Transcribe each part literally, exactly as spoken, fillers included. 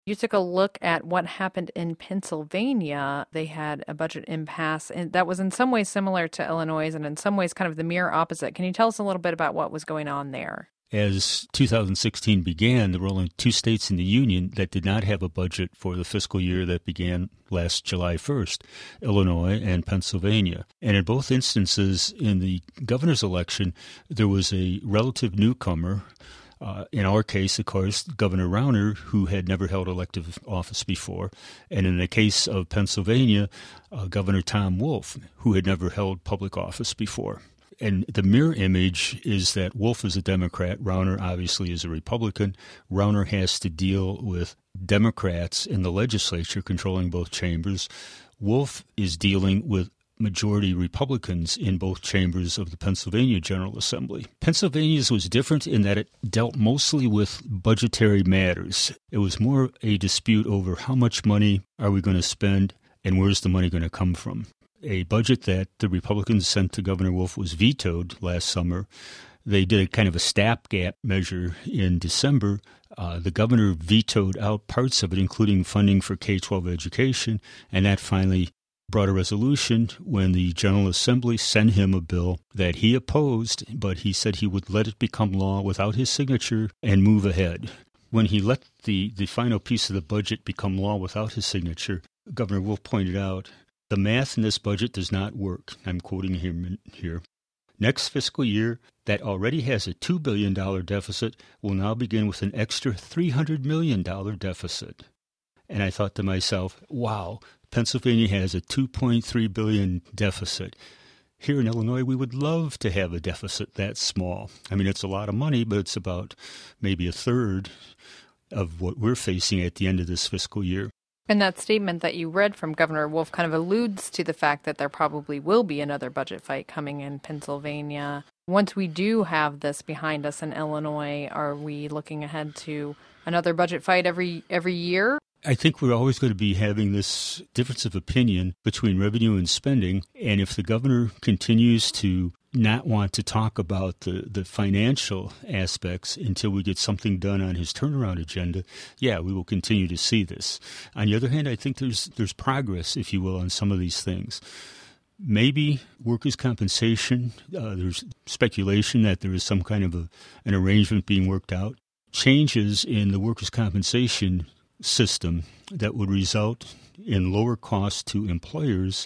You took a look at what happened in Pennsylvania. They had a budget impasse, and that was in some ways similar to Illinois and in some ways kind of the mirror opposite. Can you tell us a little bit about what was going on there? As two thousand sixteen began, there were only two states in the union that did not have a budget for the fiscal year that began last July first, Illinois and Pennsylvania. And in both instances, in the governor's election, there was a relative newcomer. Uh, in our case, of course, Governor Rauner, who had never held elective office before. And in the case of Pennsylvania, uh, Governor Tom Wolf, who had never held public office before. And the mirror image is that Wolf is a Democrat. Rauner obviously is a Republican. Rauner has to deal with Democrats in the legislature controlling both chambers. Wolf is dealing with majority Republicans in both chambers of the Pennsylvania General Assembly. Pennsylvania's was different in that it dealt mostly with budgetary matters. It was more a dispute over how much money are we going to spend and where's the money going to come from. A budget that the Republicans sent to Governor Wolf was vetoed last summer. They did a kind of a stopgap measure in December. Uh, the governor vetoed out parts of it, including funding for K twelve education, and that finally brought a resolution when the General Assembly sent him a bill that he opposed, but he said he would let it become law without his signature and move ahead. When he let the, the final piece of the budget become law without his signature, Governor Wolf pointed out, the math in this budget does not work. I'm quoting him here. Next fiscal year, that already has a two billion dollars deficit, will now begin with an extra three hundred million dollars deficit. And I thought to myself, wow, Pennsylvania has a two point three billion dollars deficit. Here in Illinois, we would love to have a deficit that small. I mean, it's a lot of money, but it's about maybe a third of what we're facing at the end of this fiscal year. And that statement that you read from Governor Wolf kind of alludes to the fact that there probably will be another budget fight coming in Pennsylvania. Once we do have this behind us in Illinois, are we looking ahead to another budget fight every every year? I think we're always going to be having this difference of opinion between revenue and spending. And if the governor continues to not want to talk about the, the financial aspects until we get something done on his turnaround agenda, yeah, we will continue to see this. On the other hand, I think there's there's progress, if you will, on some of these things. Maybe workers' compensation, uh, there's speculation that there is some kind of a, an arrangement being worked out. Changes in the workers' compensation system that would result in lower costs to employers,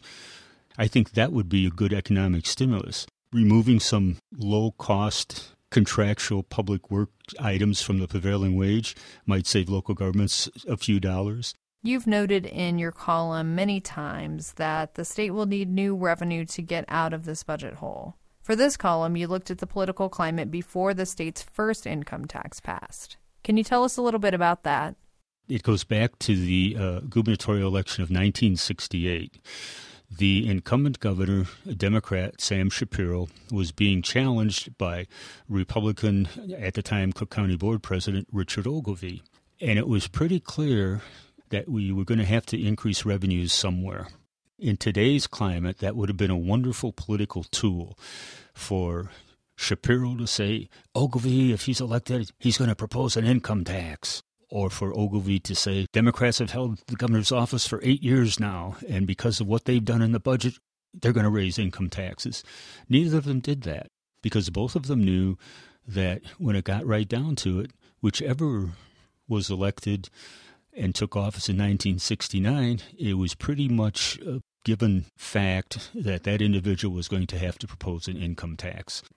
I think that would be a good economic stimulus. Removing some low-cost contractual public work items from the prevailing wage might save local governments a few dollars. You've noted in your column many times that the state will need new revenue to get out of this budget hole. For this column, you looked at the political climate before the state's first income tax passed. Can you tell us a little bit about that? It goes back to the uh, gubernatorial election of nineteen sixty-eight. The incumbent governor, a Democrat, Sam Shapiro, was being challenged by Republican, at the time, Cook County Board President Richard Ogilvie. And it was pretty clear that we were going to have to increase revenues somewhere. In today's climate, that would have been a wonderful political tool for Shapiro to say, Ogilvie, if he's elected, he's going to propose an income tax. Or for Ogilvie to say, Democrats have held the governor's office for eight years now, and because of what they've done in the budget, they're going to raise income taxes. Neither of them did that, because both of them knew that when it got right down to it, whichever was elected and took office in nineteen sixty-nine, it was pretty much a given fact that that individual was going to have to propose an income tax.